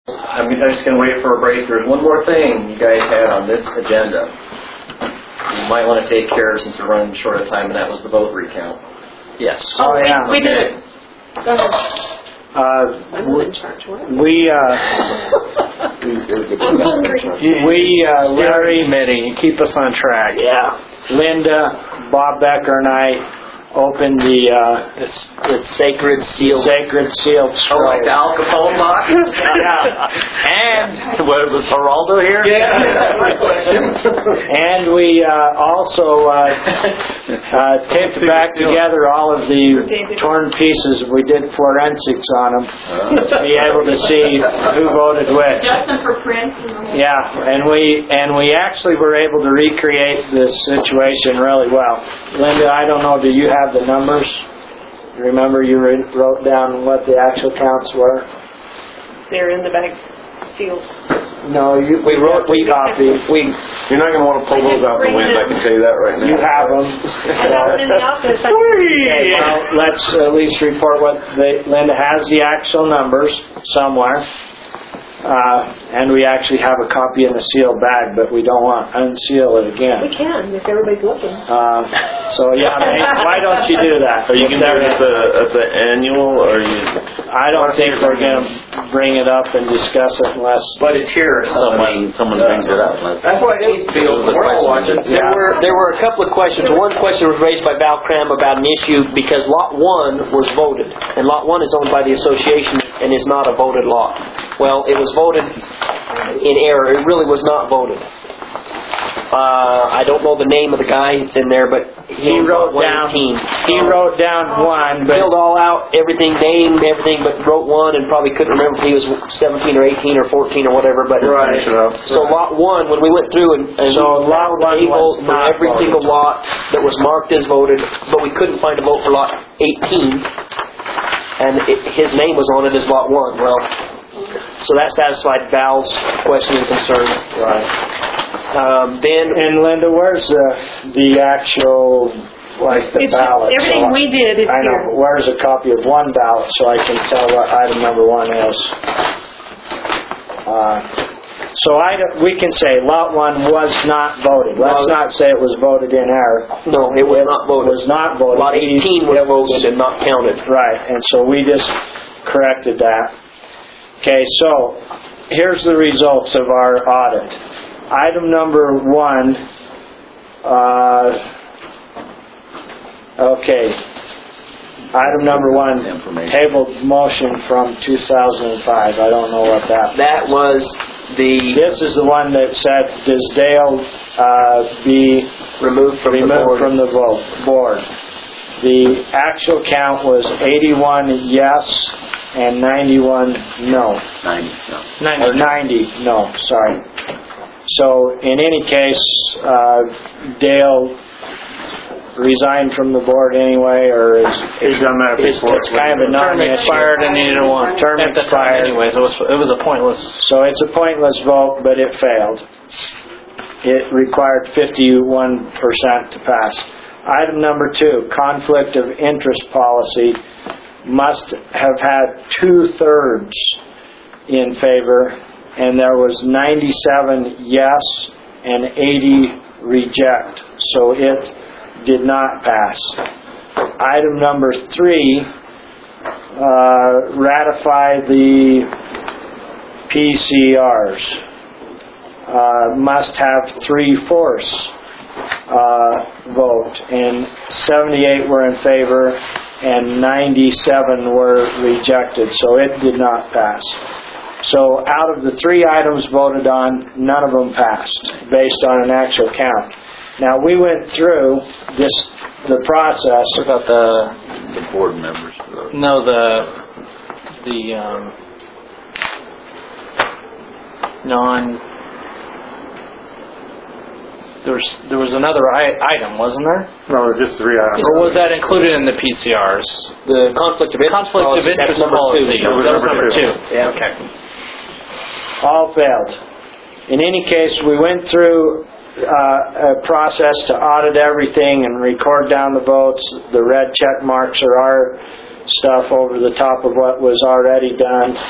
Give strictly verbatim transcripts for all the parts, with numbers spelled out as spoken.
I'm just going to wait for a break. There's one more thing you guys had on this agenda. You might want to take care of since we're running short of time, and that was the vote recount. Yes. Oh, oh yeah. We, we did it. Go ahead. Uh, I'm not in charge. What? We, uh, we, uh, Larry, committee, keep us on track. Yeah. Linda, Bob Becker, and I opened the uh, it's, it's sacred sealed, sacred sealed scroll. Oh, like the Al Capone box. Yeah. And what was Geraldo here? Yeah, that's my question. And we uh, also uh, uh, taped back together all of the torn pieces. We did forensics on them to be able to see who voted with. Justin for print. Yeah, and we and we actually were able to recreate this situation really well. Linda, I don't know, do you have the numbers? Remember you wrote down what the actual counts were? They're in the bag sealed. No, you, we wrote, we copied. We, You're not going to want to pull those out the wind, I can tell you that right now. you have them. I have them in the office. Okay, well, let's at least report what they, Linda has the actual numbers somewhere. Uh, and we actually have a copy in a sealed bag, but we don't want to unseal it again. We can, if everybody's looking. Uh, so yeah, Nate, why don't you do that? Are you going to do it at the, at the annual, or are you... I don't think we're going to bring it up and discuss it unless... But it's here. Someone, someone brings it up. That's what it feels. We're all watching. There Yeah. were there were a couple of questions. One question was raised by Val Cram about an issue because Lot one was voted, and Lot one is owned by the association and is not a voted lot. Well, it was voted in error. It really was not voted. Uh, I don't know the name of the guy that's in there, but He wrote down. He wrote down one, but filled all out everything, named everything, but wrote one and probably couldn't remember if he was seventeen or eighteen or fourteen or whatever. But Right. so lot one, when we went through and, and So we lot found one a was vote for not every voted. single lot that was marked as voted, but we couldn't find a vote for lot eighteen, and it, his name was on it as lot one. Well, so that satisfied Val's question and concern. right. Um, then And Linda, where's the the actual like the It's, ballot? everything So we did is I know, here. but where's a copy of one ballot so I can tell what item number one is? Uh, so item, we can say lot one was not voted. Let's not say it was voted in error. no, it was not It voted. was not voted. Lot eighteen was voted and not counted. Right, and so we just corrected that. Okay, so here's the results of our audit. Item number one, uh, okay, item number one, tabled motion from two thousand five. I don't know what that That was the This is the one that said, does Dale uh, be removed from the removed board. from the vote, board? The actual count was eighty-one yes and ninety-one no. ninety, no. Or ninety no, sorry. So in any case, uh, Dale resigned from the board anyway, or is He's done that it's, before. it's kind of a Term non-issue. expired and needed one. Term At the time expired. anyways, it was, it was a pointless. So it's a pointless vote, but it failed. It required fifty-one percent to pass. Item number two, conflict of interest policy must have had two-thirds in favor, and there was ninety-seven yes and eighty reject, so it did not pass. Item number three, uh, ratify the P C Rs. Uh, must have three-fourths uh, vote, and seventy-eight were in favor and ninety-seven were rejected, so it did not pass. So out of the three items voted on, none of them passed based on an actual count. Now we went through this the process. What about the The board members. no the the um, non. There was there was another I, item, wasn't there? No, just three items. Or was that included in the P C Rs? The conflict of interest Conflict of policy, interest that's number policy. two. That was That was number number two. two. Yeah. Okay. All failed. In any case, we went through uh, a process to audit everything and record down the votes. The red check marks are our stuff over the top of what was already done.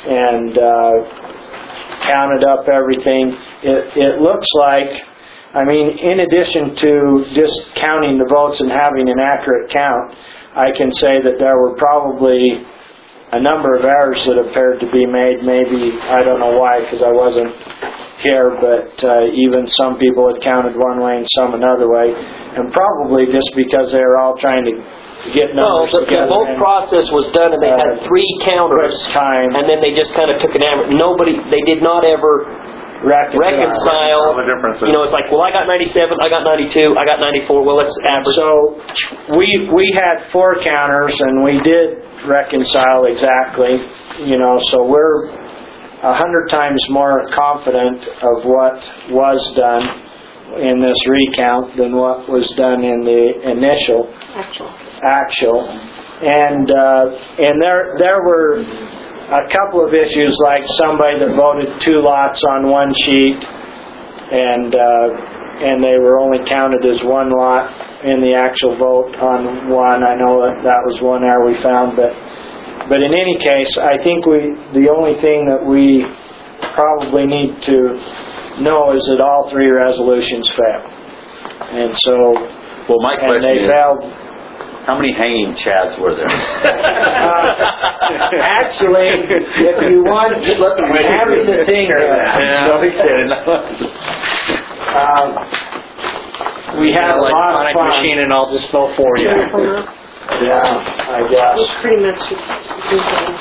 and uh, counted up everything. It, it looks like, I mean, in addition to just counting the votes and having an accurate count, I can say that there were probably a number of errors that appeared to be made. Maybe, I don't know why, because I wasn't here, but uh, even some people had counted one way and some another way, and probably just because they were all trying to get No, numbers the, the together. vote and process was done, and they had uh, three counters, quick time and then they just kind of took an average. Nobody, they did not ever reconcile. reconcile. All the differences. You know, it's like, well, I got ninety-seven, I got ninety-two, I got ninety-four. Well, let's average. So we we had four counters, and we did reconcile exactly. You know, so we're a hundred times more confident of what was done in this recount than what was done in the initial Actual. actual. And uh, and there there were a couple of issues, like somebody that voted two lots on one sheet, and uh, and they were only counted as one lot in the actual vote on one. I know that that was one error we found, but but in any case, I think we the only thing that we probably need to know is that all three resolutions failed, and so Well, my and question they is, failed. how many hanging chads were there? Uh, actually, if you want, having the thing here, No, be kidding. um, we had a lot of Electronic fun. machine, and I'll just vote for you. Yeah, I guess. It's pretty much the same.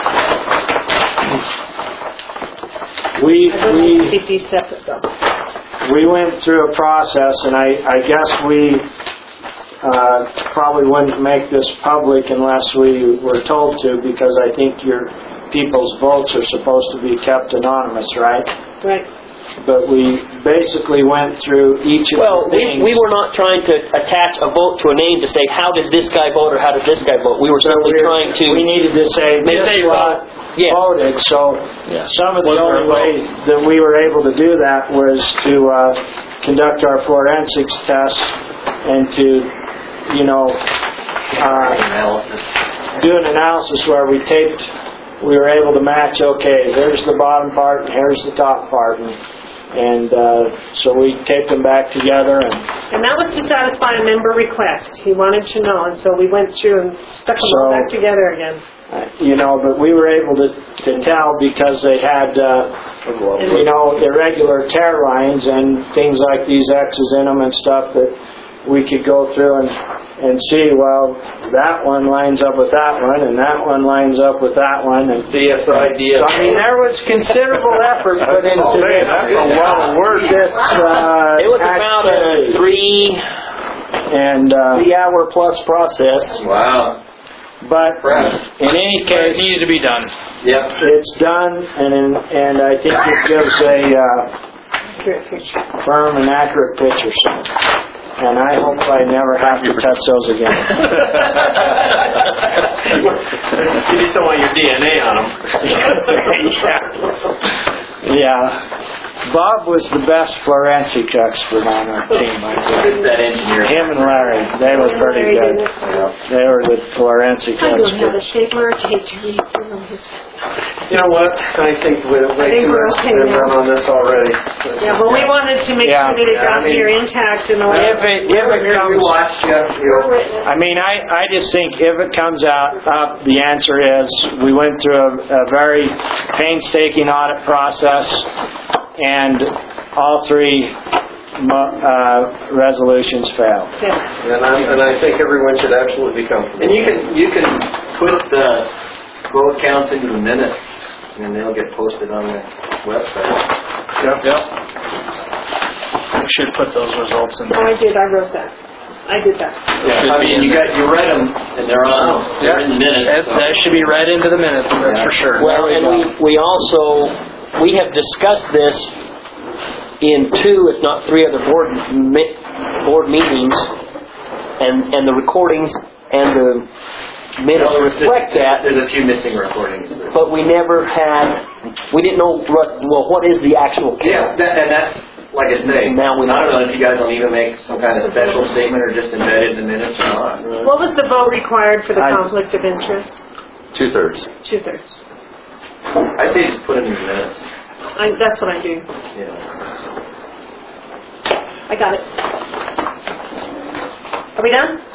We I would like to we keep these separate though. we went through a process, and I I guess we uh, probably wouldn't make this public unless we were told to, because I think your people's votes are supposed to be kept anonymous, right? Right. But we basically went through each of Well, the we, things. we were not trying to attach a vote to a name to say, how did this guy vote or how did this guy vote? We were So simply we're- trying to... We needed to say Maybe this they lot Yeah. voted. So some of the Was there only a vote? way that we were able to do that was to uh, conduct our forensics test and to, you know, uh, Analysis. do an analysis where we taped. We were able to match. Okay, here's the bottom part and here's the top part, and, and uh, so we taped them back together and. And that was to satisfy a member request. He wanted to know, and so we went through and stuck them all So- back together again. Uh, you know, but we were able to, to tell because they had, uh, you know, irregular tear lines and things like these X's in them and stuff that we could go through and, and see, well, that one lines up with that one and that one lines up with that one. And C S I D S. I mean, there was considerable effort put into Oh, man, this. that's a lot of work. This, uh, It was about activity. a three, and, uh, three hour plus process. Wow. but in any It case, needed to be done. Yep. it's done, and in, and I think it gives a uh, Accurate picture. firm and accurate picture. So, and I hope I never have to touch those again. You just don't want your D N A on them. yeah. yeah. Bob was the best forensic expert on our team, I think. That engineer. Him and Larry, they were pretty good. They were the forensic I don't have a experts. stapler to hate to read through his. You know what? I think we're way think too we're much okay been now. done on this already. Yeah, but we wanted to make Yeah. sure that it Yeah, I got mean- here intact and all. If it, if it We comes, watched you, you know. I mean, I, I just think if it comes out up, the answer is we went through a, a very painstaking audit process, and all three mo- uh, resolutions failed. Yeah. And I, and I think everyone should absolutely be comfortable. And you can you can put the vote counts into the minutes, and they'll get posted on the website. Yep. Yep. We should put those results in Oh, there. I did, I wrote that. I did that. Yeah, I mean, you got you read them, and they're on they're in the minutes. That, so- that should be read into the minutes, that's for sure. Well, and we, we also, we have discussed this in two, if not three other board mi- board meetings, and and the recordings and the minutes Well, there's- reflect that, There's a few missing recordings. but we never had, we didn't know, what, well, what is the actual Yeah, count? that, and that's, like I say, Now we I don't know if you guys will even make some kind of special statement or just embed it in the minutes or not. What was the vote required for the I- conflict of interest? Two thirds. Two-thirds. I say just put it in your minutes. I, that's what I do. Yeah. I got it. Are we done?